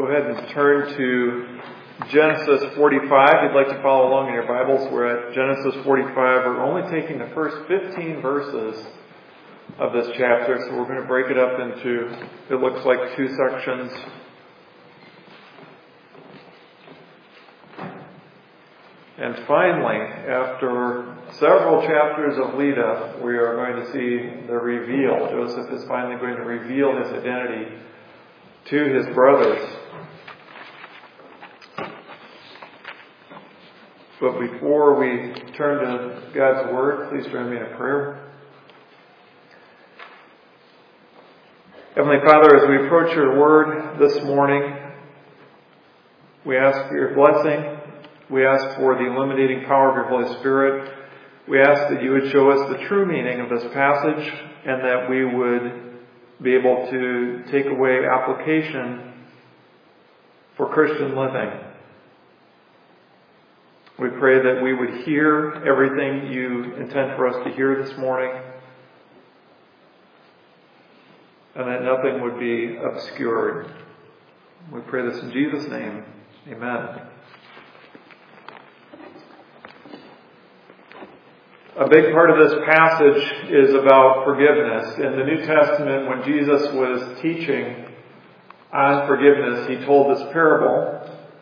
Go ahead and turn to Genesis 45. If you'd like to follow along in your Bibles, we're at Genesis 45. We're only taking the first 15 verses of this chapter, so we're going to break it up into, it looks like, two sections. And finally, after several chapters of lead-up, we are going to see the reveal. Joseph is finally going to reveal his identity to his brothers. But before we turn to God's Word, please join me in a prayer. Heavenly Father, as we approach your Word this morning, we ask for your blessing. We ask for the illuminating power of your Holy Spirit. We ask that you would show us the true meaning of this passage and that we would be able to take away application for Christian living. We pray that we would hear everything you intend for us to hear this morning and that nothing would be obscured. We pray this in Jesus' name. Amen. A big part of this passage is about forgiveness. In the New Testament, when Jesus was teaching on forgiveness, he told this parable.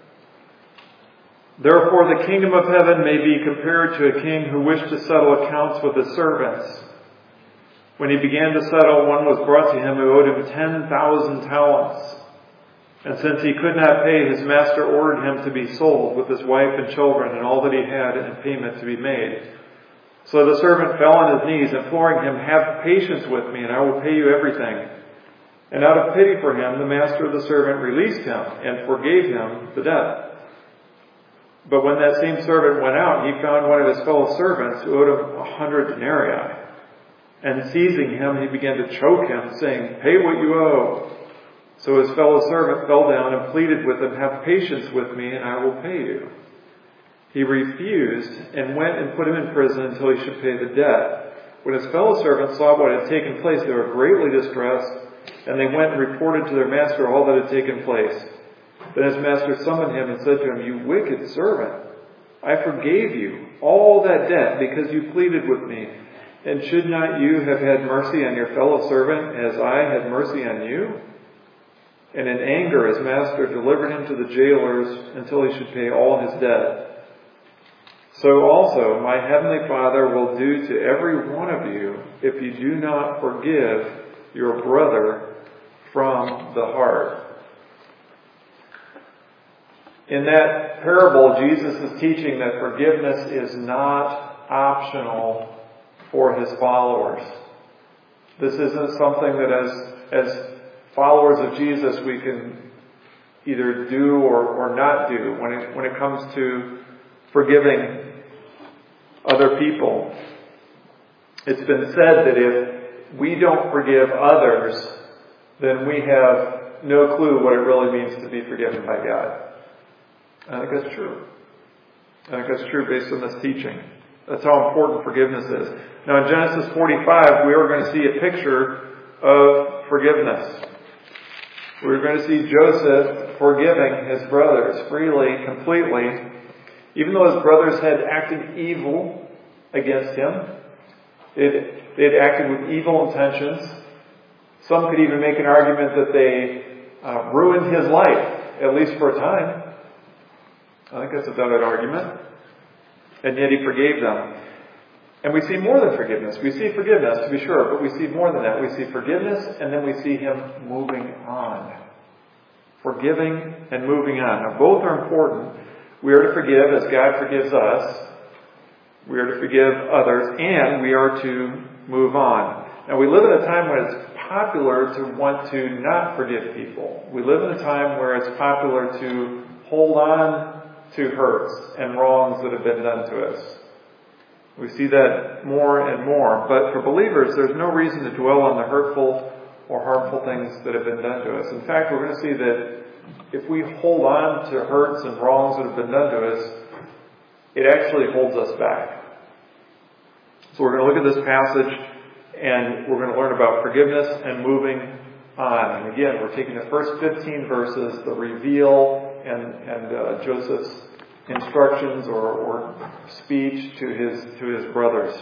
Therefore, the kingdom of heaven may be compared to a king who wished to settle accounts with his servants. When he began to settle, one was brought to him who owed him 10,000 talents. And since he could not pay, his master ordered him to be sold with his wife and children and all that he had, and payment to be made. So the servant fell on his knees, imploring him, "Have patience with me, and I will pay you everything." And out of pity for him, the master of the servant released him and forgave him the debt. But when that same servant went out, he found one of his fellow servants who owed him 100 denarii. And seizing him, he began to choke him, saying, "Pay what you owe." So his fellow servant fell down and pleaded with him, "Have patience with me, and I will pay you." He refused and went and put him in prison until he should pay the debt. When his fellow servants saw what had taken place, they were greatly distressed, and they went and reported to their master all that had taken place. Then his master summoned him and said to him, "You wicked servant, I forgave you all that debt because you pleaded with me. And should not you have had mercy on your fellow servant as I had mercy on you?" And in anger his master delivered him to the jailers until he should pay all his debt. So also my heavenly Father will do to every one of you if you do not forgive your brother from the heart. In that parable, Jesus is teaching that forgiveness is not optional for his followers. This isn't something that as followers of Jesus we can either do or not do when it comes to forgiving other people. It's been said that if we don't forgive others, then we have no clue what it really means to be forgiven by God. I think that's true. I think that's true based on this teaching. That's how important forgiveness is. Now in Genesis 45, we are going to see a picture of forgiveness. We're going to see Joseph forgiving his brothers freely, completely, even though his brothers had acted evil against him. They had acted with evil intentions. Some could even make an argument that they ruined his life, at least for a time. I think that's a valid argument. And yet he forgave them. And we see more than forgiveness. We see forgiveness, to be sure, but we see more than that. We see forgiveness, and then we see him moving on. Forgiving and moving on. Now, both are important. We are to forgive as God forgives us. We are to forgive others, and we are to move on. Now, we live in a time when it's popular to want to not forgive people. We live in a time where it's popular to hold on to hurts and wrongs that have been done to us. We see that more and more. But for believers, there's no reason to dwell on the hurtful or harmful things that have been done to us. In fact, we're going to see that if we hold on to hurts and wrongs that have been done to us, it actually holds us back. So we're going to look at this passage and we're going to learn about forgiveness and moving on. And again, we're taking the first 15 verses, the reveal and Joseph's instructions or speech to his brothers.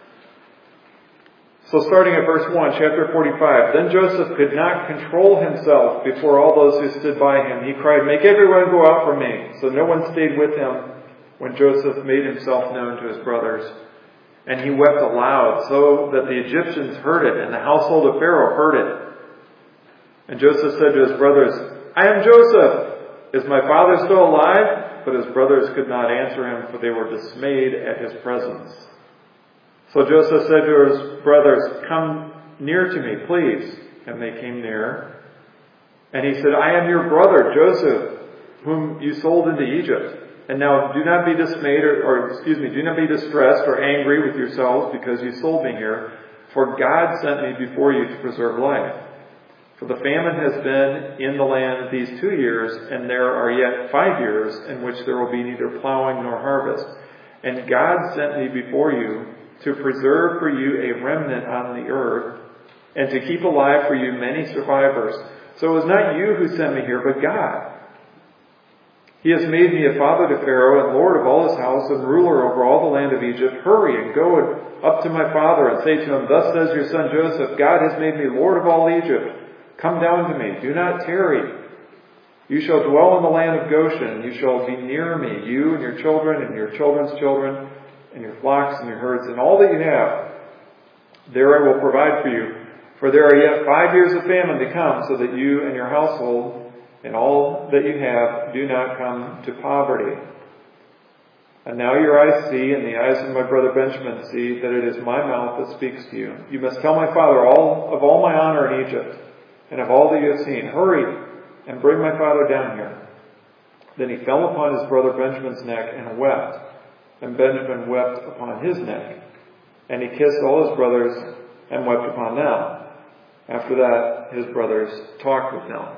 So starting at verse 1, chapter 45, Then Joseph could not control himself before all those who stood by him. He cried, Make everyone go out from me. So no one stayed with him when Joseph made himself known to his brothers. And he wept aloud, so that the Egyptians heard it, and the household of Pharaoh heard it. And Joseph said to his brothers, I am Joseph. Is my father still alive? But his brothers could not answer him, for they were dismayed at his presence. So Joseph said to his brothers, Come near to me, please. And they came near. And he said, I am your brother, Joseph, whom you sold into Egypt. And now do not be dismayed, do not be distressed or angry with yourselves because you sold me here. For God sent me before you to preserve life. For the famine has been in the land these 2 years, and there are yet 5 years in which there will be neither plowing nor harvest. And God sent me before you to preserve for you a remnant on the earth, and to keep alive for you many survivors. So it was not you who sent me here, but God. He has made me a father to Pharaoh, and lord of all his house, and ruler over all the land of Egypt. Hurry and go up to my father, and say to him, Thus says your son Joseph, God has made me lord of all Egypt. Come down to me, do not tarry. You shall dwell in the land of Goshen, you shall be near me, you and your children and your children's children, and your flocks and your herds, and all that you have. There I will provide for you. For there are yet 5 years of famine to come, so that you and your household and all that you have do not come to poverty. And now your eyes see, and the eyes of my brother Benjamin see, that it is my mouth that speaks to you. You must tell my father all my honor in Egypt, and of all that you have seen. Hurry and bring my father down here. Then he fell upon his brother Benjamin's neck and wept. And Benjamin wept upon his neck. And he kissed all his brothers and wept upon them. After that, his brothers talked with them.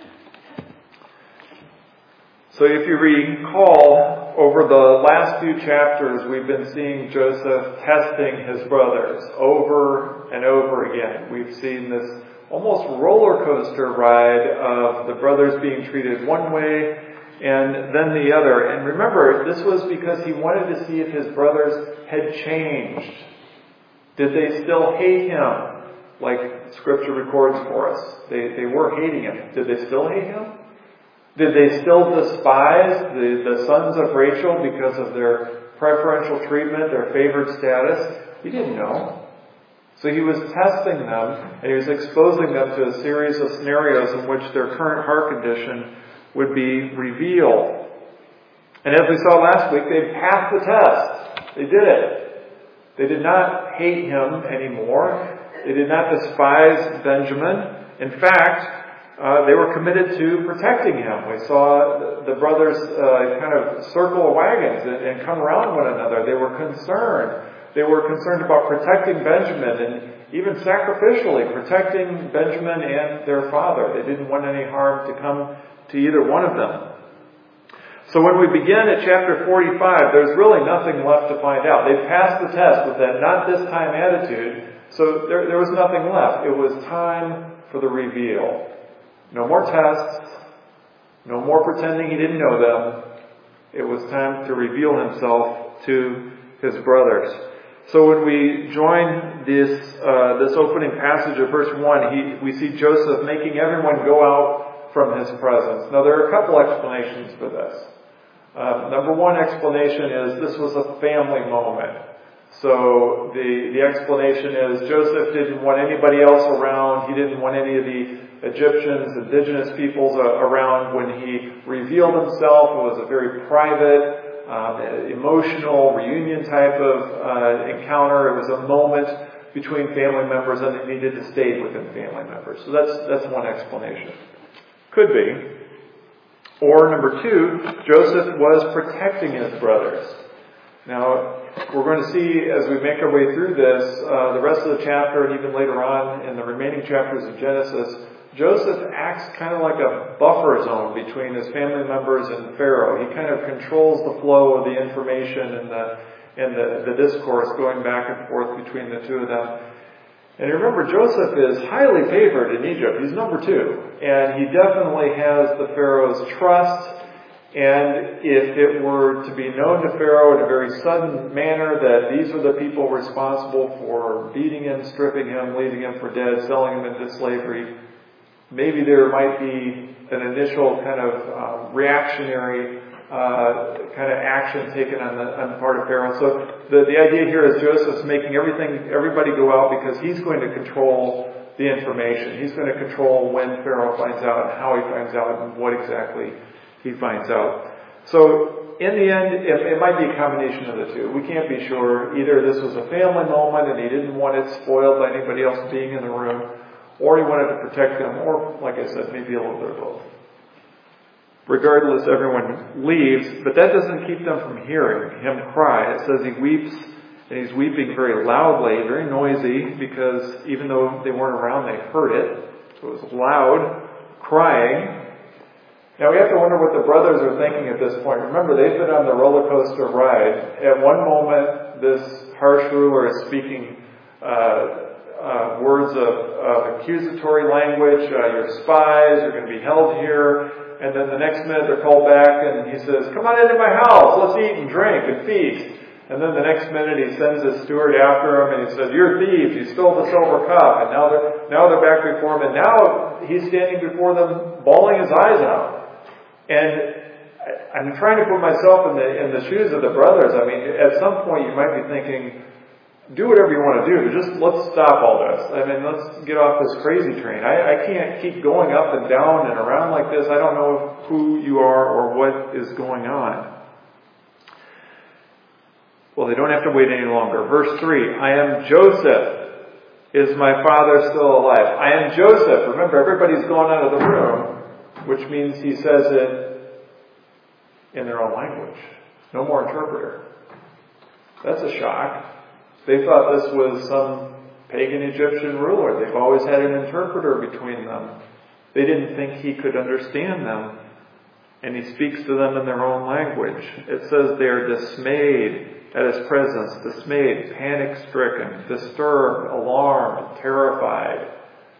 So if you recall, over the last few chapters, we've been seeing Joseph testing his brothers over and over again. We've seen this almost roller coaster ride of the brothers being treated one way and then the other. And remember, this was because he wanted to see if his brothers had changed. Did they still hate him, like Scripture records for us? They were hating him. Did they still hate him? Did they still despise the sons of Rachel because of their preferential treatment, their favored status? He didn't know. So he was testing them, and he was exposing them to a series of scenarios in which their current heart condition would be revealed. And as we saw last week, they passed the test. They did it. They did not hate him anymore. They did not despise Benjamin. In fact, they were committed to protecting him. We saw the brothers kind of circle wagons and come around one another. They were concerned. They were concerned about protecting Benjamin and even sacrificially protecting Benjamin and their father. They didn't want any harm to come to either one of them. So when we begin at chapter 45, there's really nothing left to find out. They passed the test with that not this time attitude, so there was nothing left. It was time for the reveal. No more tests. No more pretending he didn't know them. It was time to reveal himself to his brothers. So when we join this opening passage of verse 1, we see Joseph making everyone go out from his presence. Now there are a couple explanations for this. Number one explanation is this was a family moment. So the explanation is Joseph didn't want anybody else around. He didn't want any of the Egyptians, indigenous peoples around when he revealed himself. It was a very private, emotional, reunion type of encounter. It was a moment between family members, and it needed to stay within family members. So that's one explanation. Could be. Or number two, Joseph was protecting his brothers. Now, we're going to see as we make our way through this, the rest of the chapter and even later on in the remaining chapters of Genesis, Joseph acts kind of like a buffer zone between his family members and Pharaoh. He kind of controls the flow of the information and the discourse going back and forth between the two of them. And remember, Joseph is highly favored in Egypt. He's number 2. And he definitely has the Pharaoh's trust. And if it were to be known to Pharaoh in a very sudden manner that these are the people responsible for beating him, stripping him, leaving him for dead, selling him into slavery, maybe there might be an initial kind of reactionary kind of action taken on the part of Pharaoh. So the idea here is Joseph's making everybody go out because he's going to control the information. He's going to control when Pharaoh finds out and how he finds out and what exactly he finds out. So in the end, it might be a combination of the two. We can't be sure. Either this was a family moment and he didn't want it spoiled by anybody else being in the room, or he wanted to protect them, or, like I said, maybe a little bit of both. Regardless, everyone leaves, but that doesn't keep them from hearing him cry. It says he weeps, and he's weeping very loudly, very noisy, because even though they weren't around, they heard it. So it was loud, crying. Now we have to wonder what the brothers are thinking at this point. Remember, they've been on the roller coaster ride. At one moment, this harsh ruler is speaking words of accusatory language. You're spies, you're going to be held here. And then the next minute they're called back and he says, come on into my house, let's eat and drink and feast. And then the next minute he sends his steward after him and he says, you're thieves, you stole the silver cup. And now they're back before him, and now he's standing before them bawling his eyes out. And I'm trying to put myself in the shoes of the brothers. I mean, at some point you might be thinking, do whatever you want to do, but just let's stop all this. I mean, let's get off this crazy train. I can't keep going up and down and around like this. I don't know who you are or what is going on. Well, they don't have to wait any longer. Verse 3, I am Joseph. Is my father still alive? I am Joseph. Remember, everybody's gone out of the room, which means he says it in their own language. No more interpreter. That's a shock. They thought this was some pagan Egyptian ruler. They've always had an interpreter between them. They didn't think he could understand them. And he speaks to them in their own language. It says they are dismayed at his presence. Dismayed, panic-stricken, disturbed, alarmed, terrified.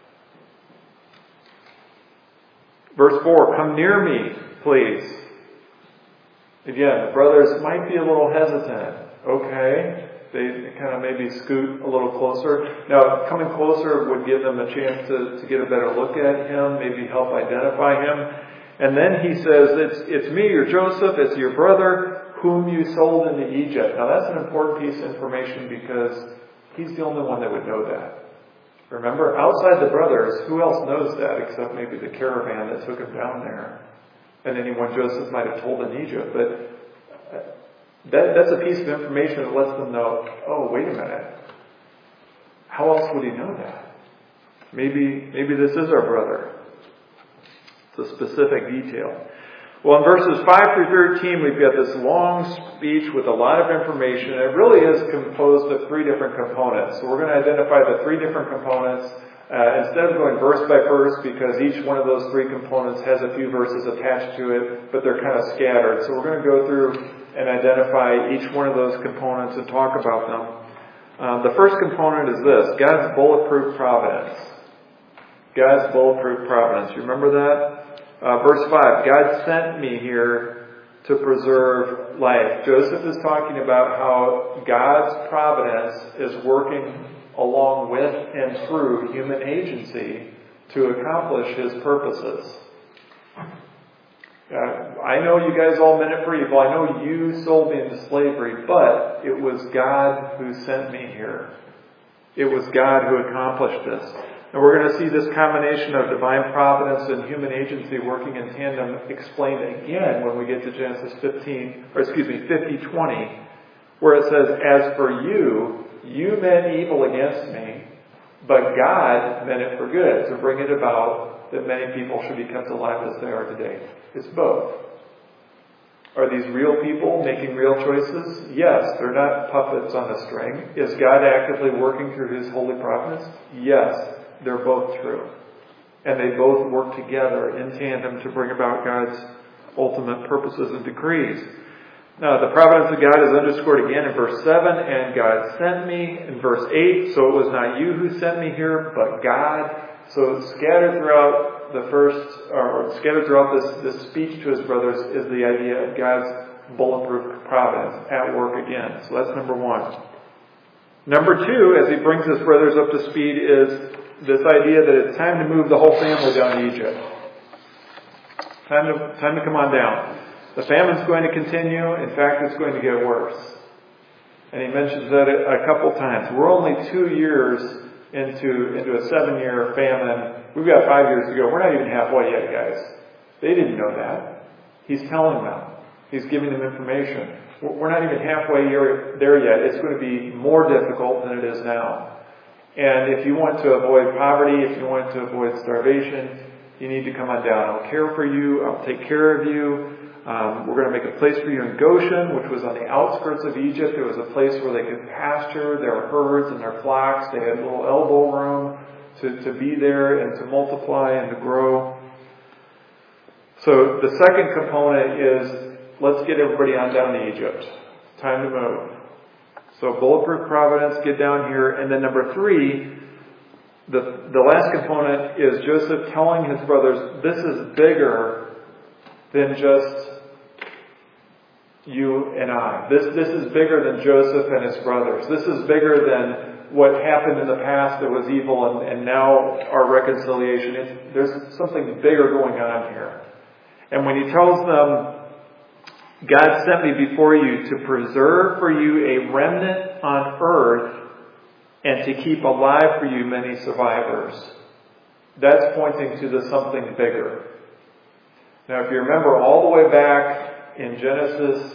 Verse 4, come near me, please. Again, the brothers might be a little hesitant. Okay. They kind of maybe scoot a little closer. Now, coming closer would give them a chance to get a better look at him, maybe help identify him. And then he says, it's me, you're Joseph, it's your brother, whom you sold into Egypt. Now, that's an important piece of information because he's the only one that would know that. Remember, outside the brothers, who else knows that except maybe the caravan that took him down there and anyone Joseph might have told in Egypt. But that's a piece of information that lets them know, oh, wait a minute. How else would he know that? Maybe this is our brother. It's a specific detail. Well, in verses 5 through 13, we've got this long speech with a lot of information. It really is composed of 3 different components. So we're going to identify the 3 different components instead of going verse by verse, because each one of those 3 components has a few verses attached to it, but they're kind of scattered. So we're going to go through and identify each one of those components and talk about them. The first component is this, God's bulletproof providence. God's bulletproof providence. You remember that? Verse 5, God sent me here to preserve life. Joseph is talking about how God's providence is working along with and through human agency to accomplish his purposes. I know you guys all meant it for evil. I know you sold me into slavery, but it was God who sent me here. It was God who accomplished this. And we're going to see this combination of divine providence and human agency working in tandem explained again when we get to Genesis 50:20, where it says, as for you, you meant evil against me, but God meant it for good, to bring it about that many people should be kept alive as they are today. It's both. Are these real people making real choices? Yes, they're not puppets on a string. Is God actively working through his holy providence? Yes, they're both true. And they both work together in tandem to bring about God's ultimate purposes and decrees. The providence of God is underscored again in verse 7, and God sent me in verse 8. So it was not you who sent me here, but God. So scattered throughout this speech to his brothers is the idea of God's bulletproof providence at work again. So that's number one. Number two, as he brings his brothers up to speed, is this idea that it's time to move the whole family down to Egypt. Time to come on down. The famine's going to continue. In fact, it's going to get worse. And he mentions that a couple times. We're only 2 years into a 7-year famine. We've got 5 years to go. We're not even halfway yet, guys. They didn't know that. He's telling them. He's giving them information. We're not even halfway there yet. It's going to be more difficult than it is now. And if you want to avoid poverty, if you want to avoid starvation, you need to come on down. I'll care for you. I'll take care of you. We're going to make a place for you in Goshen, which was on the outskirts of Egypt. It was a place where they could pasture their herds and their flocks. They had a little elbow room to be there and to multiply and to grow. So the second component is, let's get everybody on down to Egypt. Time to move. So bulletproof providence, get down here. And then number three, the last component is Joseph telling his brothers, this is bigger than just you and I. This is bigger than Joseph and his brothers. This is bigger than what happened in the past that was evil and now our reconciliation. There's something bigger going on here. And when he tells them, God sent me before you to preserve for you a remnant on earth and to keep alive for you many survivors. That's pointing to the something bigger. Now, if you remember all the way back in Genesis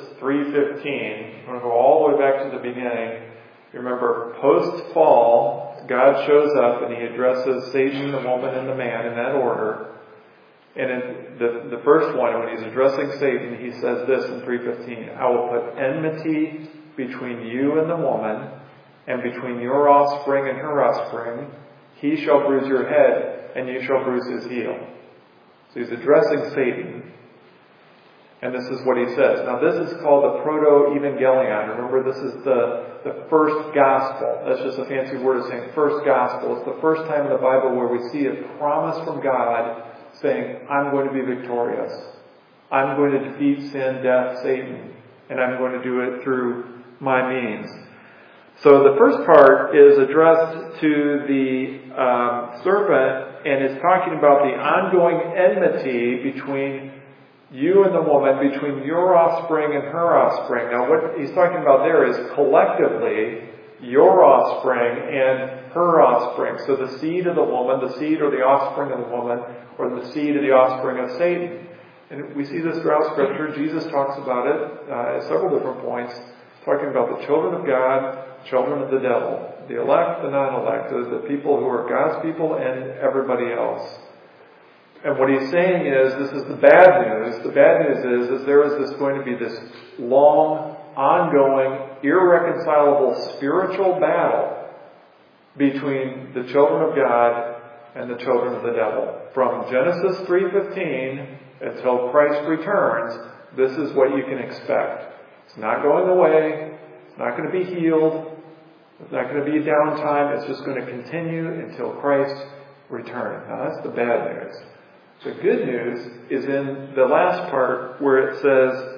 3:15, I'm going to go all the way back to the beginning. You remember, post-fall, God shows up and he addresses Satan, the woman, and the man in that order. And in the first one, when he's addressing Satan, he says this in 3:15, I will put enmity between you and the woman, and between your offspring and her offspring. He shall bruise your head, and you shall bruise his heel. So he's addressing Satan. And this is what he says. Now this is called the proto-evangelion. Remember, this is the first gospel. That's just a fancy word of saying first gospel. It's the first time in the Bible where we see a promise from God saying, I'm going to be victorious. I'm going to defeat sin, death, Satan. And I'm going to do it through my means. So the first part is addressed to the serpent, and it's talking about the ongoing enmity between you and the woman, between your offspring and her offspring. Now what he's talking about there is collectively your offspring and her offspring. So the seed of the woman, the seed or the offspring of the woman, or the seed of the offspring of Satan. And we see this throughout Scripture. Jesus talks about it at several different points, talking about the children of God, children of the devil, the elect, the non-elect, the people who are God's people, and everybody else. And what he's saying is, this is the bad news. The bad news is there is going to be this long, ongoing, irreconcilable spiritual battle between the children of God and the children of the devil. From Genesis 3:15 until Christ returns, this is what you can expect. It's not going away. It's not going to be healed. It's not going to be a downtime. It's just going to continue until Christ returns. Now that's the bad news. The good news is in the last part where it says,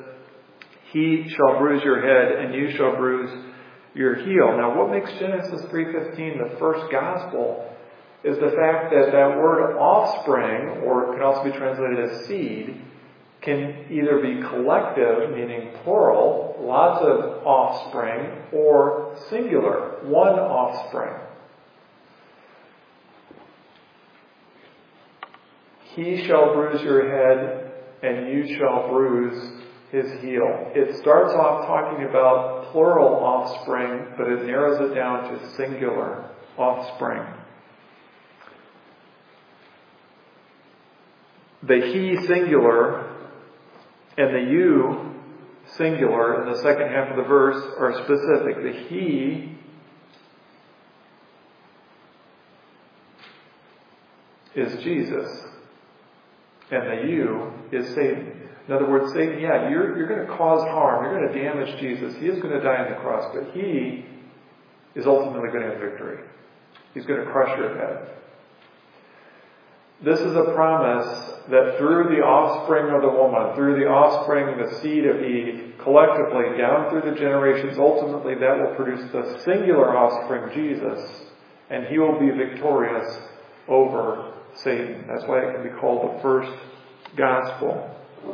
he shall bruise your head and you shall bruise your heel. Now what makes Genesis 3:15 the first gospel is the fact that that word offspring, or it can also be translated as seed, can either be collective, meaning plural, lots of offspring, or singular, one offspring. He shall bruise your head, and you shall bruise his heel. It starts off talking about plural offspring, but it narrows it down to singular offspring. The he singular and the you singular in the second half of the verse are specific. The he is Jesus, and the you is Satan. In other words, saying, yeah, you're going to cause harm. You're going to damage Jesus. He is going to die on the cross, but He is ultimately going to have victory. He's going to crush your head. This is a promise that through the offspring of the woman, through the offspring, the seed of Eve, collectively, down through the generations, ultimately that will produce the singular offspring, Jesus, and He will be victorious over Satan. That's why it can be called the first gospel.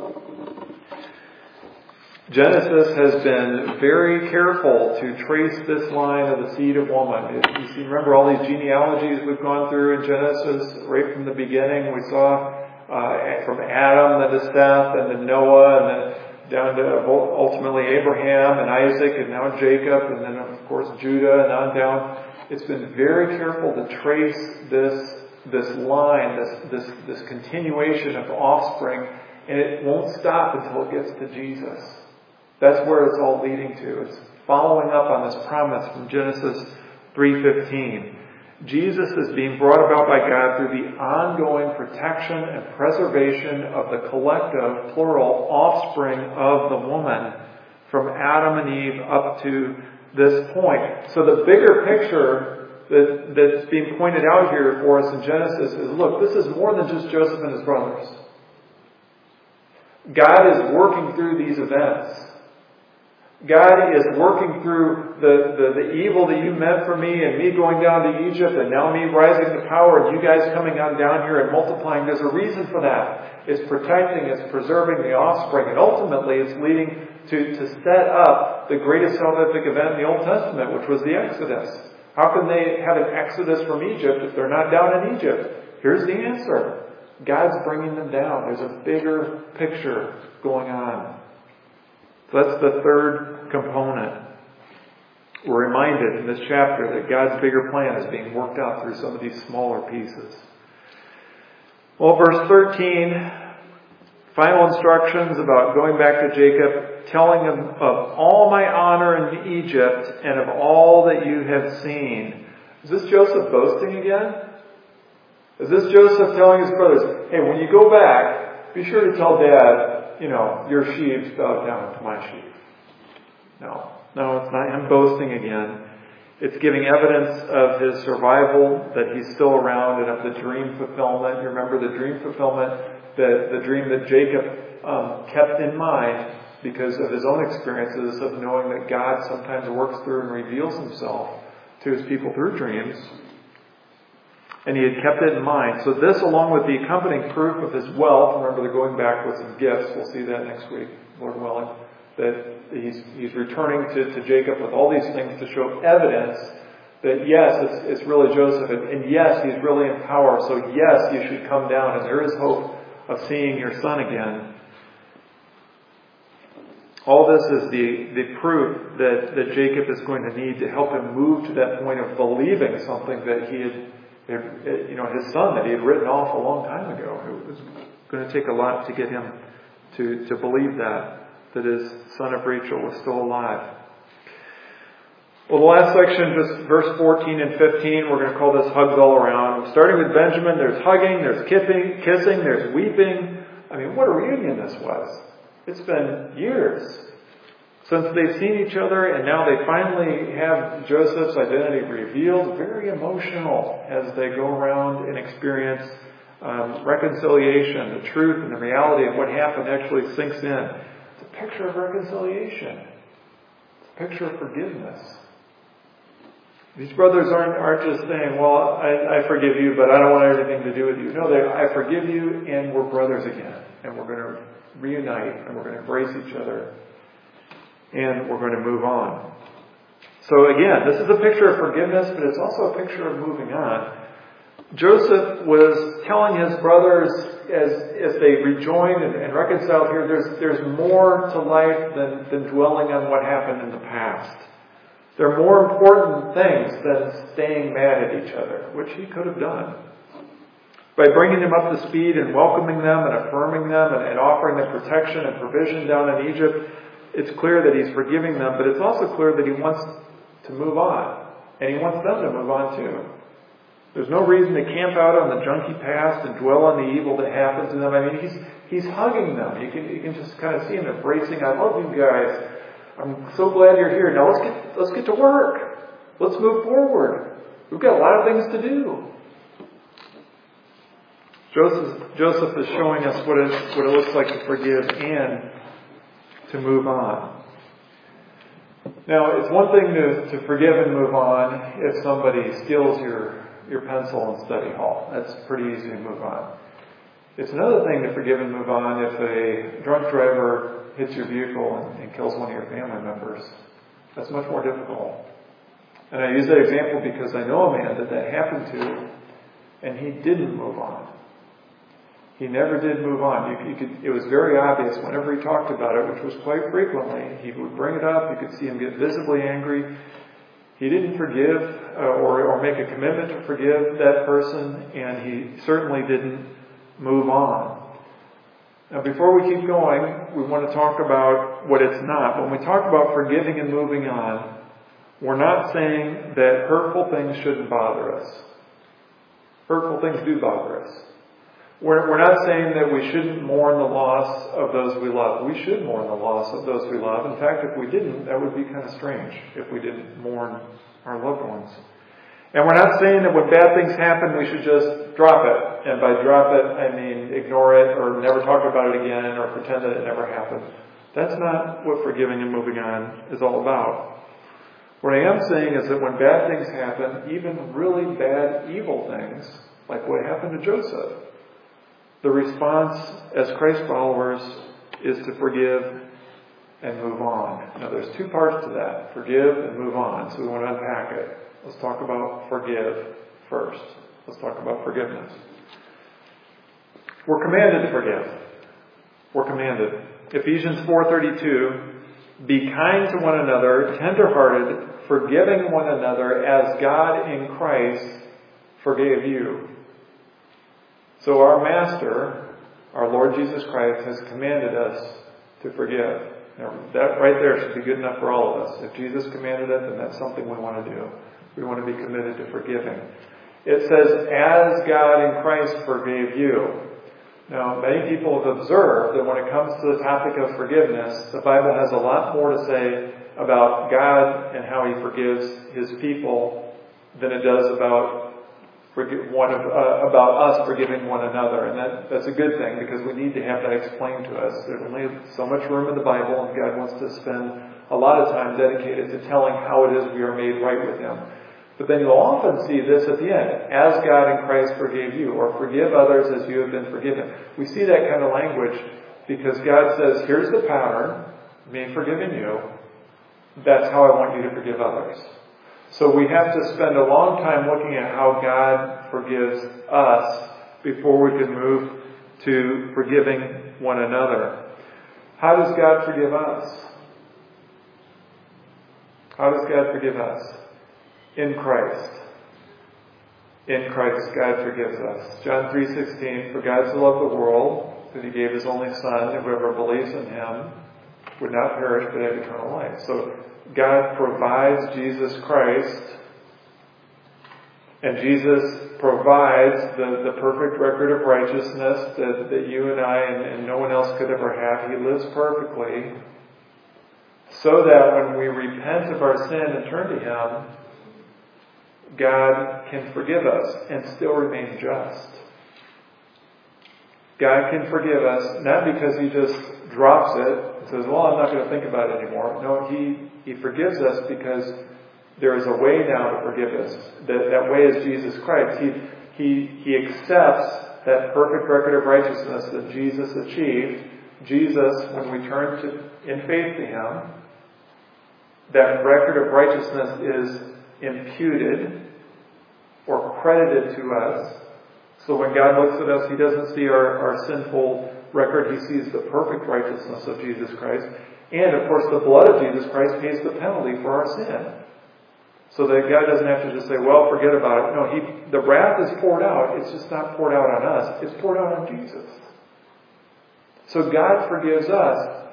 Genesis has been very careful to trace this line of the seed of woman. You see, remember all these genealogies we've gone through in Genesis right from the beginning. We saw from Adam, then to Seth, and then Noah, and then down to ultimately Abraham and Isaac, and now Jacob, and then of course Judah, and on down. It's been very careful to trace this line, this continuation of offspring, and it won't stop until it gets to Jesus. That's where it's all leading to. It's following up on this promise from Genesis 3:15. Jesus is being brought about by God through the ongoing protection and preservation of the collective, plural, offspring of the woman from Adam and Eve up to this point. So the bigger picture that's being pointed out here for us in Genesis is, look, this is more than just Joseph and his brothers. God is working through these events. God is working through the evil that you meant for me and me going down to Egypt and now me rising to power and you guys coming on down here and multiplying. There's a reason for that. It's protecting, it's preserving the offspring, and ultimately it's leading to set up the greatest salvific event in the Old Testament, which was the Exodus. How can they have an Exodus from Egypt if they're not down in Egypt? Here's the answer. God's bringing them down. There's a bigger picture going on. So that's the third component. We're reminded in this chapter that God's bigger plan is being worked out through some of these smaller pieces. Well, verse 13, final instructions about going back to Jacob, telling him of all my honor in Egypt and of all that you have seen. Is this Joseph boasting again? Is this Joseph telling his brothers, hey, when you go back, be sure to tell Dad, your sheep bow down to my sheep. No, it's not him boasting again. It's giving evidence of his survival, that he's still around, and of the dream fulfillment. You remember the dream fulfillment, the dream that Jacob kept in mind because of his own experiences of knowing that God sometimes works through and reveals himself to his people through dreams. And he had kept it in mind. So this, along with the accompanying proof of his wealth, remember they're going back with some gifts. We'll see that next week, Lord willing. That he's returning to Jacob with all these things to show evidence that yes, it's really Joseph. And yes, he's really in power. So yes, you should come down. And there is hope of seeing your son again. All this is the proof that Jacob is going to need to help him move to that point of believing something that he had, his son that he had written off a long time ago. It was going to take a lot to get him to believe that his son of Rachel was still alive. Well, the last section, just verse 14 and 15, we're going to call this hugs all around. Starting with Benjamin, there's hugging, there's kissing, there's weeping. I mean, what a reunion this was. It's been years since they've seen each other, and now they finally have Joseph's identity revealed. Very emotional as they go around and experience reconciliation. The truth and the reality of what happened actually sinks in. It's a picture of reconciliation. It's a picture of forgiveness. These brothers aren't just saying, well, I forgive you, but I don't want anything to do with you. No, I forgive you, and we're brothers again. And we're going to reunite, and we're going to embrace each other, and we're going to move on. So again, this is a picture of forgiveness, but it's also a picture of moving on. Joseph was telling his brothers as they rejoined and reconciled here, there's more to life than dwelling on what happened in the past. There are more important things than staying mad at each other, which he could have done. By bringing them up to speed and welcoming them and affirming them and offering them protection and provision down in Egypt, it's clear that he's forgiving them, but it's also clear that he wants to move on. And he wants them to move on too. There's no reason to camp out on the junky past and dwell on the evil that happens to them. I mean, he's hugging them. You can just kind of see him embracing. I love you guys. I'm so glad you're here. Now let's get to work. Let's move forward. We've got a lot of things to do. Joseph is showing us what it looks like to forgive and to move on. Now, it's one thing to forgive and move on if somebody steals your pencil in study hall. That's pretty easy to move on. It's another thing to forgive and move on if a drunk driver hits your vehicle and kills one of your family members. That's much more difficult. And I use that example because I know a man that happened to, and he didn't move on. He never did move on. It was very obvious whenever he talked about it, which was quite frequently. He would bring it up. You could see him get visibly angry. He didn't forgive or make a commitment to forgive that person, and he certainly didn't move on. Now, before we keep going, we want to talk about what it's not. When we talk about forgiving and moving on, we're not saying that hurtful things shouldn't bother us. Hurtful things do bother us. We're not saying that we shouldn't mourn the loss of those we love. We should mourn the loss of those we love. In fact, if we didn't, that would be kind of strange if we didn't mourn our loved ones. And we're not saying that when bad things happen, we should just drop it. And by drop it, I mean ignore it or never talk about it again or pretend that it never happened. That's not what forgiving and moving on is all about. What I am saying is that when bad things happen, even really bad, evil things, like what happened to Joseph, the response as Christ followers is to forgive and move on. Now there's two parts to that, forgive and move on. So we want to unpack it. Let's talk about forgive first. Let's talk about forgiveness. We're commanded to forgive. We're commanded. Ephesians 4:32, be kind to one another, tender-hearted, forgiving one another as God in Christ forgave you. So our Master, our Lord Jesus Christ, has commanded us to forgive. Now, that right there should be good enough for all of us. If Jesus commanded it, then that's something we want to do. We want to be committed to forgiving. It says, as God in Christ forgave you. Now, many people have observed that when it comes to the topic of forgiveness, the Bible has a lot more to say about God and how He forgives His people than it does about us forgiving one another. And that's a good thing because we need to have that explained to us. There's only so much room in the Bible, and God wants to spend a lot of time dedicated to telling how it is we are made right with Him. But then you'll often see this at the end, as God in Christ forgave you, or forgive others as you have been forgiven. We see that kind of language because God says, here's the pattern, me forgiving you, that's how I want you to forgive others. So we have to spend a long time looking at how God forgives us before we can move to forgiving one another. How does God forgive us? How does God forgive us? In Christ. In Christ, God forgives us. John 3:16, for God so loved the world that He gave His only Son, and whoever believes in Him would not perish but have eternal life. So God provides Jesus Christ, and Jesus provides the perfect record of righteousness that you and I and no one else could ever have. He lives perfectly, so that when we repent of our sin and turn to Him, God can forgive us and still remain just. God can forgive us, not because He just drops it and says, well, I'm not going to think about it anymore. No, He forgives us because there is a way now to forgive us. That way is Jesus Christ. He accepts that perfect record of righteousness that Jesus achieved. Jesus, when we turn in faith to Him, that record of righteousness is imputed or credited to us. So when God looks at us, He doesn't see our sinful record. He sees the perfect righteousness of Jesus Christ. And, of course, the blood of Jesus Christ pays the penalty for our sin. So that God doesn't have to just say, well, forget about it. No, the wrath is poured out. It's just not poured out on us. It's poured out on Jesus. So God forgives us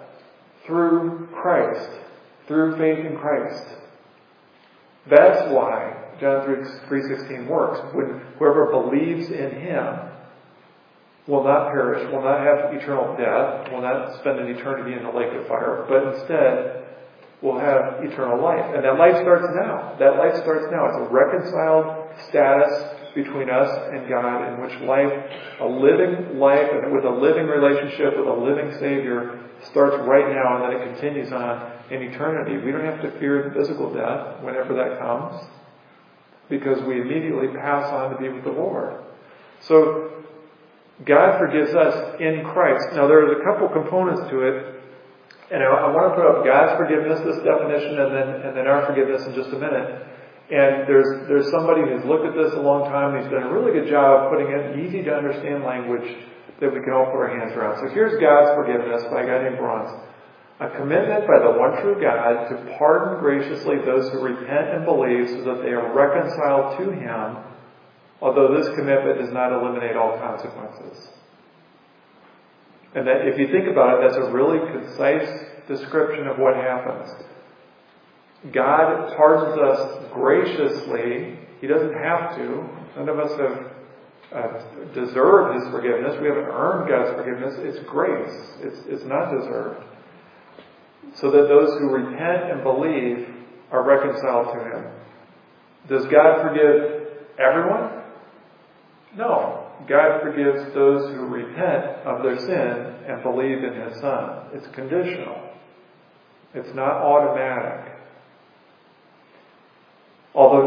through Christ, through faith in Christ. That's why John 3:16 works. When whoever believes in Him will not perish, will not have eternal death, will not spend an eternity in the lake of fire, but instead will have eternal life. And that life starts now. That life starts now. It's a reconciled status between us and God, in which life, a living life, and with a living relationship with a living Savior, starts right now, and then it continues on in eternity. We don't have to fear physical death whenever that comes, because we immediately pass on to be with the Lord. So God forgives us in Christ. Now there's a couple components to it, and I want to put up God's forgiveness, this definition, and then our forgiveness in just a minute. And there's somebody who's looked at this a long time, and he's done a really good job of putting it in easy to understand language that we can all put our hands around. So here's God's forgiveness by a guy named Bronze. A commitment by the one true God to pardon graciously those who repent and believe so that they are reconciled to Him, although this commitment does not eliminate all consequences. And that, if you think about it, that's a really concise description of what happens. God pardons us graciously. He doesn't have to. None of us have deserved His forgiveness. We haven't earned God's forgiveness. It's grace. It's not deserved. So that those who repent and believe are reconciled to Him. Does God forgive everyone? No. God forgives those who repent of their sin and believe in His Son. It's conditional. It's not automatic. Although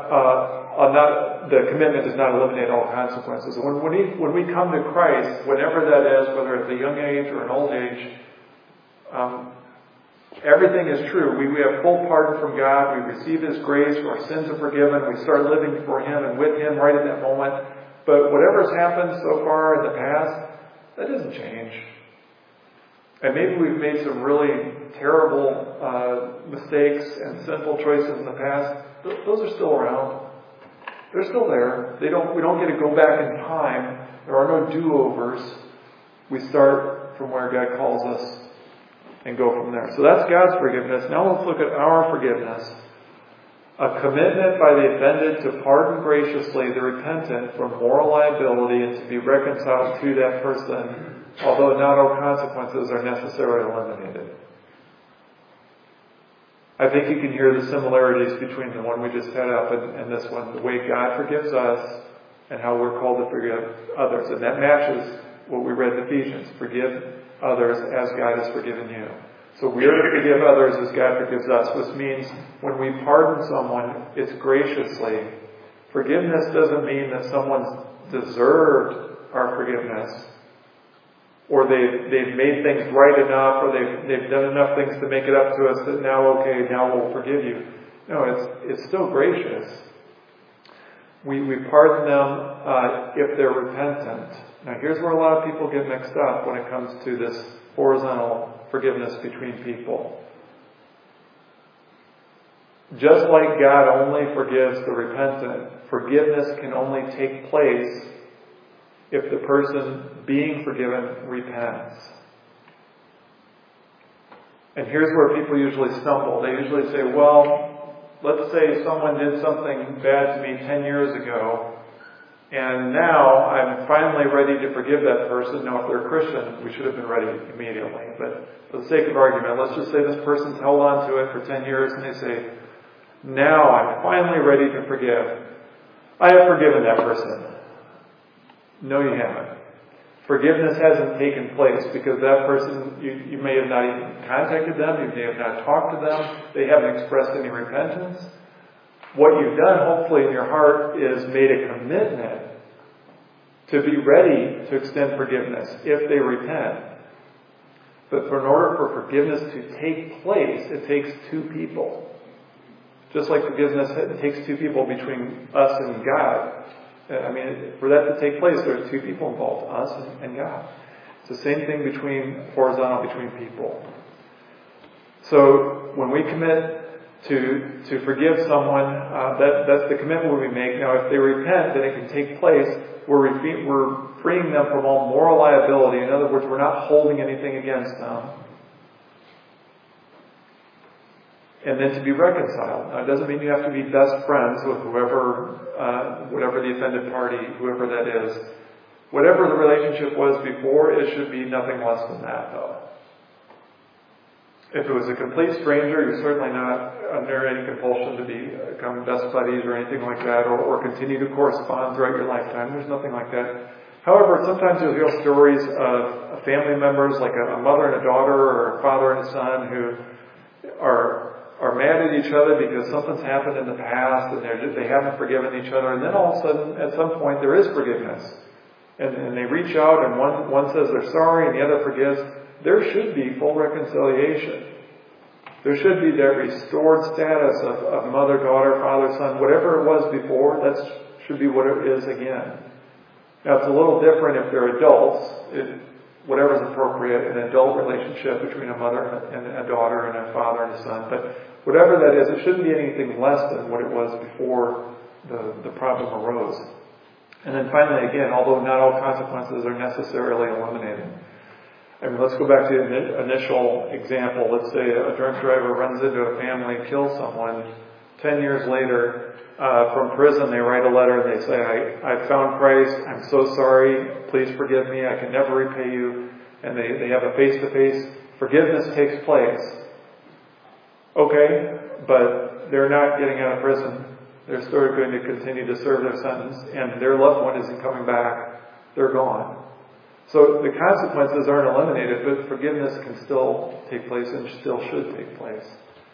the commitment does not eliminate all consequences. When we come to Christ, whatever that is, whether it's a young age or an old age, everything is true. We have full pardon from God. We receive His grace. Our sins are forgiven. We start living for Him and with Him right at that moment. But whatever's happened so far in the past, that doesn't change. And maybe we've made some really terrible mistakes and sinful choices in the past. Those are still around. They're still there. We don't get to go back in time. There are no do-overs. We start from where God calls us and go from there. So that's God's forgiveness. Now let's look at our forgiveness. A commitment by the offended to pardon graciously the repentant from moral liability and to be reconciled to that person, although not all consequences are necessarily eliminated. I think you can hear the similarities between the one we just had up and this one, the way God forgives us and how we're called to forgive others. And that matches what we read in Ephesians. Forgive others as God has forgiven you. So we are to forgive others as God forgives us, which means when we pardon someone, it's graciously. Forgiveness doesn't mean that someone's deserved our forgiveness, or they've made things right enough, or they've done enough things to make it up to us that now we'll forgive you. No, it's still gracious. We pardon them if they're repentant. Now here's where a lot of people get mixed up when it comes to this horizontal forgiveness between people. Just like God only forgives the repentant, forgiveness can only take place if the person being forgiven repents. And here's where people usually stumble. They usually say, well, let's say someone did something bad to me 10 years ago, and now I'm finally ready to forgive that person. Now, if they're a Christian, we should have been ready immediately. But for the sake of argument, let's just say this person's held on to it for 10 years, and they say, now I'm finally ready to forgive. I have forgiven that person. No, you haven't. Forgiveness hasn't taken place because that person, you may have not even contacted them, you may have not talked to them, they haven't expressed any repentance. What you've done, hopefully, in your heart is made a commitment to be ready to extend forgiveness if they repent. But in order for forgiveness to take place, it takes two people. Just like forgiveness, it takes two people between us and God. I mean, for that to take place, there's two people involved, us and God. It's the same thing horizontal between people. So when we commit to forgive someone, that's the commitment we make. Now, if they repent, then it can take place. We're freeing them from all moral liability. In other words, we're not holding anything against them. and then to be reconciled. Now, it doesn't mean you have to be best friends with whoever, whatever the offended party, whoever that is. Whatever the relationship was before, it should be nothing less than that, though. If it was a complete stranger, you're certainly not under any compulsion to become best buddies or anything like that, or continue to correspond throughout your lifetime. There's nothing like that. However, sometimes you'll hear stories of family members, like a mother and a daughter, or a father and a son, who are mad at each other because something's happened in the past, and they haven't forgiven each other. And then all of a sudden, at some point, there is forgiveness. And they reach out, and one says they're sorry, and the other forgives. There should be full reconciliation. There should be that restored status of mother, daughter, father, son, whatever it was before, that should be what it is again. Now, it's a little different if they're adults. Whatever's appropriate, an adult relationship between a mother and a daughter and a father and a son. But whatever that is, it shouldn't be anything less than what it was before the problem arose. And then finally, again, although not all consequences are necessarily eliminated. I mean, let's go back to the initial example. Let's say a drunk driver runs into a family, kills someone. 10 years later, from prison, they write a letter and they say, I found Christ. I'm so sorry. Please forgive me. I can never repay you. And they have a face-to-face. Forgiveness takes place. Okay, but they're not getting out of prison. They're still going to continue to serve their sentence, and their loved one isn't coming back. They're gone. So the consequences aren't eliminated, but forgiveness can still take place and still should take place.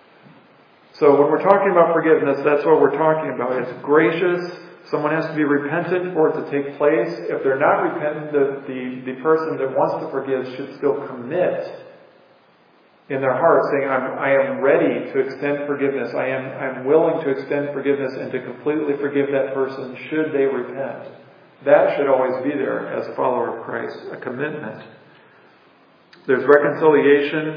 So when we're talking about forgiveness, that's what we're talking about. It's gracious. Someone has to be repentant for it to take place. If they're not repentant, the person that wants to forgive should still commit in their heart, saying, I am ready to extend forgiveness. I'm willing to extend forgiveness and to completely forgive that person should they repent. That should always be there as a follower of Christ, a commitment. There's reconciliation,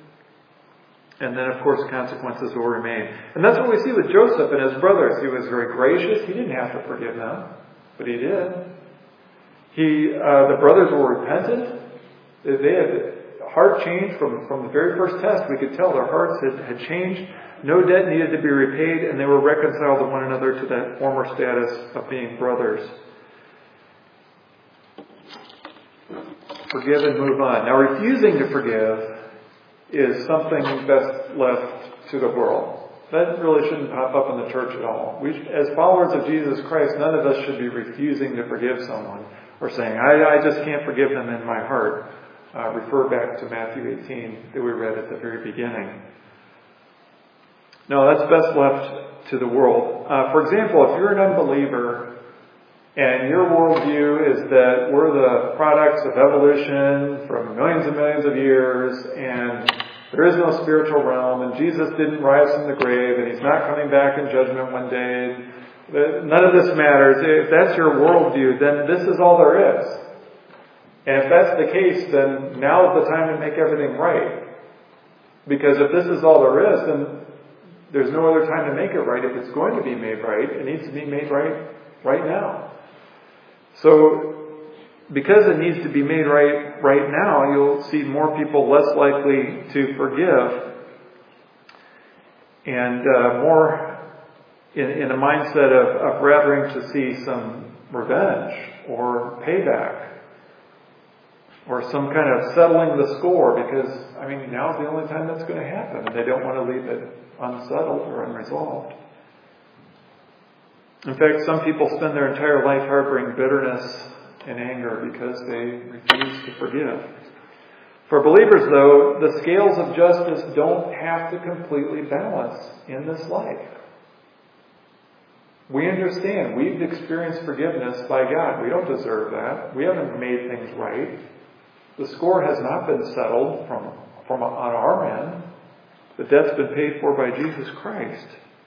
and then, of course, consequences will remain. And that's what we see with Joseph and his brothers. He was very gracious. He didn't have to forgive them, but he did. The brothers were repentant. They had heart change from the very first test. We could tell their hearts had changed. No debt needed to be repaid, and they were reconciled to one another to that former status of being brothers. Forgive and move on. Now, refusing to forgive is something best left to the world. That really shouldn't pop up in the church at all. As followers of Jesus Christ, none of us should be refusing to forgive someone or saying, I just can't forgive them in my heart. Refer back to Matthew 18 that we read at the very beginning. No, that's best left to the world. For example, if you're an unbeliever and your worldview is that we're the products of evolution from millions and millions of years, and there is no spiritual realm, and Jesus didn't rise from the grave, and He's not coming back in judgment one day, none of this matters. If that's your worldview, then this is all there is. And if that's the case, then now is the time to make everything right. Because if this is all there is, then there's no other time to make it right. If it's going to be made right, it needs to be made right now. So, because it needs to be made right now, you'll see more people less likely to forgive and more in a mindset of rathering to see some revenge or payback or some kind of settling the score, because, now's the only time that's going to happen, and they don't want to leave it unsettled or unresolved. In fact, some people spend their entire life harboring bitterness and anger because they refuse to forgive. For believers, though, the scales of justice don't have to completely balance in this life. We understand. We've experienced forgiveness by God. We don't deserve that. We haven't made things right. The score has not been settled from on our end. The debt's been paid for by Jesus Christ.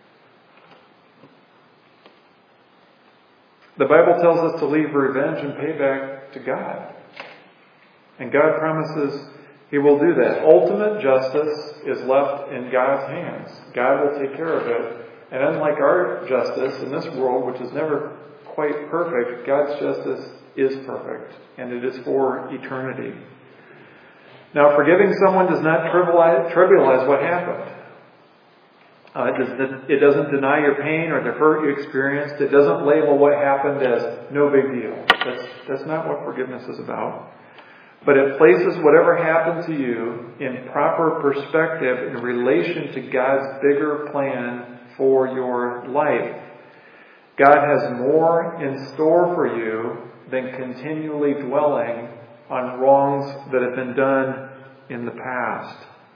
The Bible tells us to leave revenge and payback to God. And God promises He will do that. Ultimate justice is left in God's hands. God will take care of it. And unlike our justice in this world, which is never quite perfect, God's justice is perfect. And it is for eternity. Now, forgiving someone does not trivialize what happened. It doesn't deny your pain or the hurt you experienced. It doesn't label what happened as no big deal. That's not what forgiveness is about. But it places whatever happened to you in proper perspective in relation to God's bigger plan for your life. God has more in store for you than continually dwelling on wrongs that have been done in the past.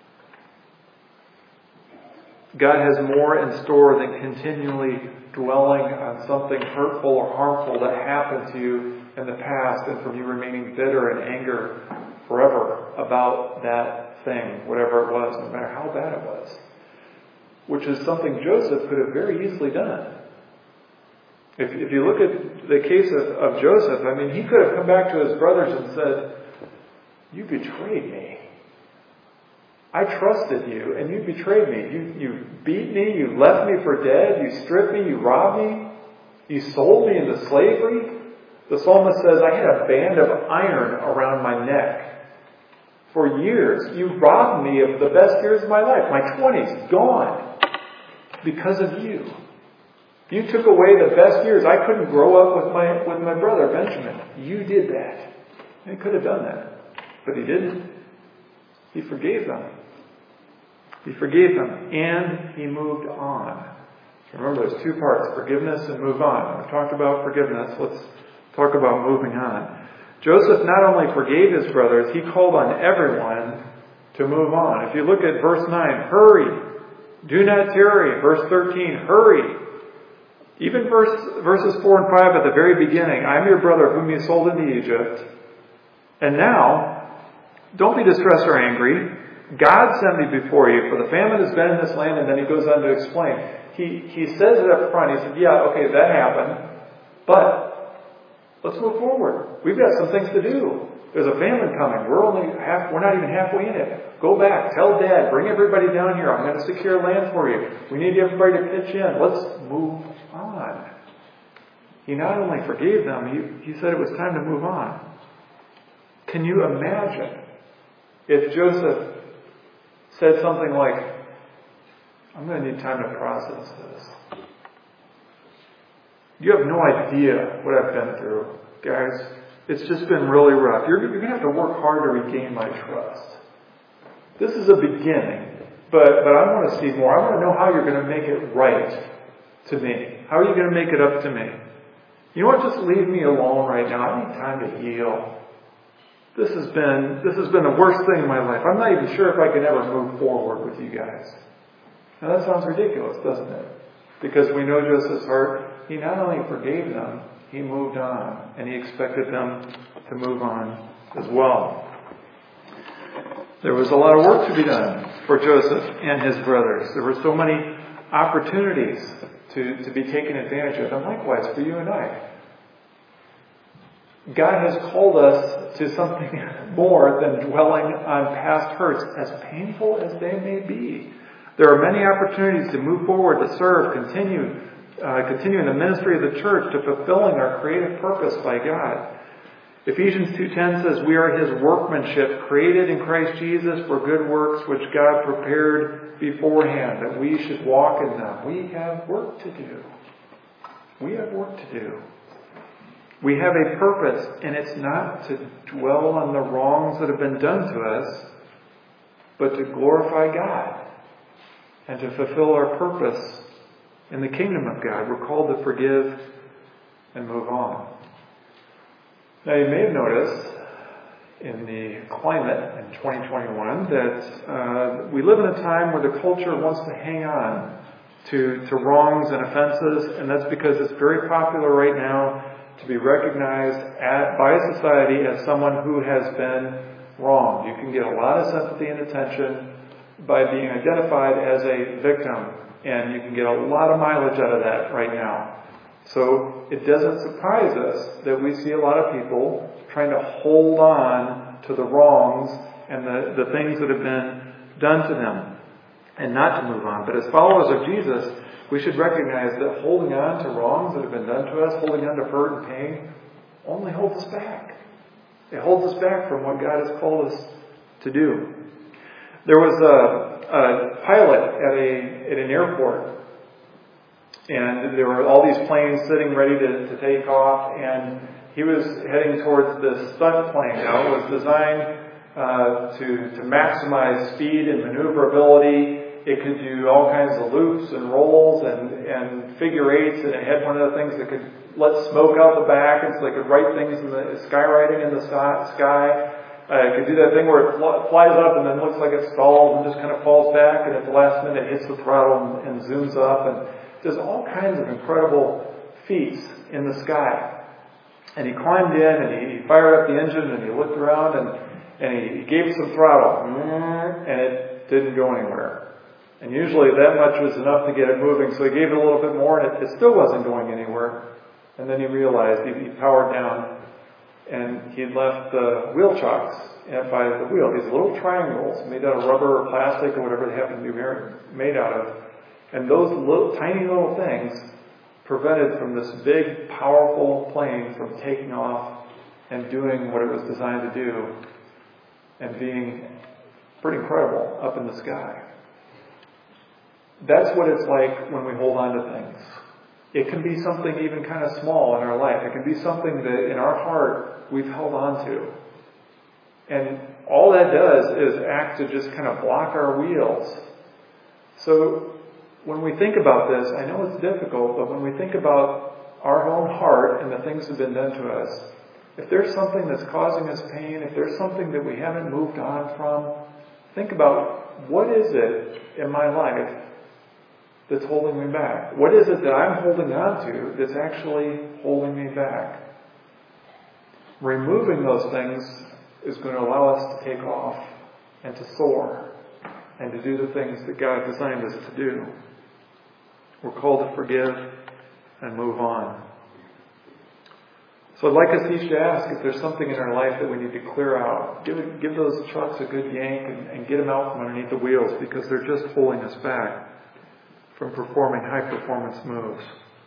God has more in store than continually dwelling on something hurtful or harmful that happened to you in the past, and from you remaining bitter and anger forever about that thing, whatever it was, no matter how bad it was. Which is something Joseph could have very easily done. If you look at the case of Joseph, he could have come back to his brothers and said, "You betrayed me. I trusted you, and you betrayed me. You beat me, you left me for dead, you stripped me, you robbed me, you sold me into slavery." The psalmist says, "I had a band of iron around my neck. For years, you robbed me of the best years of my life. My 20s, gone. Because of you. You took away the best years. I couldn't grow up with my brother Benjamin. You did that." And he could have done that. But he didn't. He forgave them. He forgave them. And he moved on. Remember, there's two parts, forgiveness and move on. We've talked about forgiveness. Let's talk about moving on. Joseph not only forgave his brothers, he called on everyone to move on. If you look at verse 9, hurry. Do not tarry. Verse 13, hurry. Even verses 4 and 5 at the very beginning, "I'm your brother whom you sold into Egypt. And now, don't be distressed or angry. God sent me before you, for the famine has been in this land." And then he goes on to explain. He says it up front. He said, "Yeah, okay, that happened. But let's move forward. We've got some things to do. There's a famine coming. We're not even halfway in it. Go back. Tell Dad. Bring everybody down here. I'm going to secure land for you. We need everybody to pitch in. Let's move on." He not only forgave them, he said it was time to move on. Can you imagine if Joseph said something like, "I'm going to need time to process this. You have no idea what I've been through, guys. It's just been really rough. You're going to have to work hard to regain my trust. This is a beginning, but I want to see more. I want to know how you're going to make it right to me. How are you going to make it up to me? You know what? Just leave me alone right now. I need time to heal. This has been the worst thing in my life. I'm not even sure if I can ever move forward with you guys." Now that sounds ridiculous, doesn't it? Because we know Joseph's heart. He not only forgave them, he moved on, and he expected them to move on as well. There was a lot of work to be done for Joseph and his brothers. There were so many opportunities to be taken advantage of, and likewise for you and I. God has called us to something more than dwelling on past hurts, as painful as they may be. There are many opportunities to move forward, to serve, continue in the ministry of the church, to fulfilling our creative purpose by God. Ephesians 2:10 says, "We are His workmanship, created in Christ Jesus for good works, which God prepared beforehand, that we should walk in them." We have work to do. We have work to do. We have a purpose, and it's not to dwell on the wrongs that have been done to us, but to glorify God and to fulfill our purpose in the kingdom of God. We're called to forgive and move on. Now, you may have noticed in the climate in 2021 that we live in a time where the culture wants to hang on to wrongs and offenses, and that's because it's very popular right now to be recognized by society as someone who has been wronged. You can get a lot of sympathy and attention by being identified as a victim, and you can get a lot of mileage out of that right now. So it doesn't surprise us that we see a lot of people trying to hold on to the wrongs and the things that have been done to them and not to move on. But as followers of Jesus, we should recognize that holding on to wrongs that have been done to us, holding on to hurt and pain, only holds us back. It holds us back from what God has called us to do. There was a pilot at an airport, and there were all these planes sitting ready to take off, and he was heading towards this stunt plane. Now, it was designed to maximize speed and maneuverability. It could do all kinds of loops and rolls and figure eights, and it had one of the things that could let smoke out the back, and so they could write things in the skywriting in the sky. It could do that thing where it flies up and then looks like it's stalled and just kind of falls back, and at the last minute hits the throttle and zooms up, and does all kinds of incredible feats in the sky. And he climbed in and he fired up the engine and he looked around and he gave it some throttle, and it didn't go anywhere. And usually that much was enough to get it moving, so he gave it a little bit more, and it still wasn't going anywhere. And then he realized he powered down, and he left the wheel chocks by the wheel, these little triangles made out of rubber or plastic or whatever they happen to be made out of. And those tiny little things prevented from this big, powerful plane from taking off and doing what it was designed to do and being pretty incredible up in the sky. That's what it's like when we hold on to things. It can be something even kind of small in our life. It can be something that in our heart we've held on to. And all that does is act to just kind of block our wheels. So when we think about this, I know it's difficult, but when we think about our own heart and the things that have been done to us, if there's something that's causing us pain, if there's something that we haven't moved on from, think about what is it in my life that's holding me back? What is it that I'm holding on to that's actually holding me back? Removing those things is going to allow us to take off and to soar and to do the things that God designed us to do. We're called to forgive and move on. So I'd like us each to ask if there's something in our life that we need to clear out. Give those trucks a good yank and get them out from underneath the wheels, because they're just holding us back from performing high-performance moves.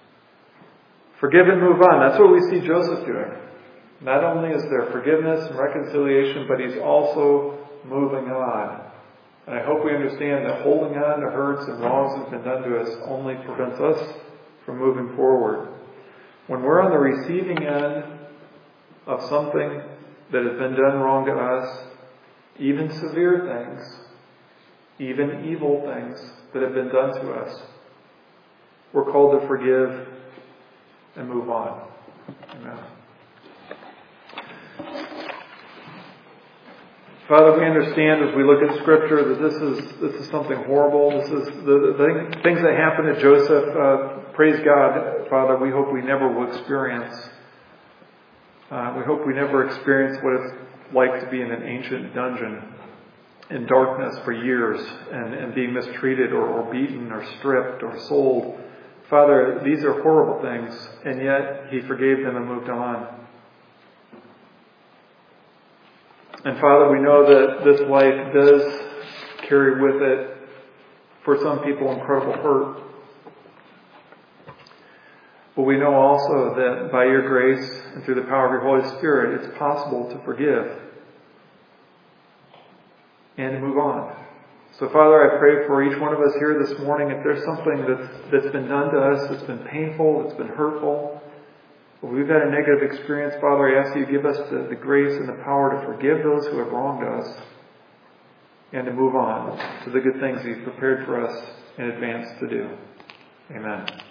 Forgive and move on. That's what we see Joseph doing. Not only is there forgiveness and reconciliation, but he's also moving on. And I hope we understand that holding on to hurts and wrongs that have been done to us only prevents us from moving forward. When we're on the receiving end of something that has been done wrong to us, even severe things, even evil things that have been done to us, we're called to forgive and move on. Amen. Father, we understand as we look at Scripture that this is something horrible. This is the things that happened to Joseph. Praise God, Father. We hope we never will experience. We hope we never experience what it's like to be in an ancient dungeon in darkness for years and being mistreated or beaten or stripped or sold. Father, these are horrible things, and yet He forgave them and moved on. And Father, we know that this life does carry with it, for some people, incredible hurt. But we know also that by your grace and through the power of your Holy Spirit, it's possible to forgive and to move on. So Father, I pray for each one of us here this morning, if there's something that's been done to us, that's been painful, that's been hurtful, if we've had a negative experience, Father, I ask you to give us the grace and the power to forgive those who have wronged us and to move on to the good things you've prepared for us in advance to do. Amen.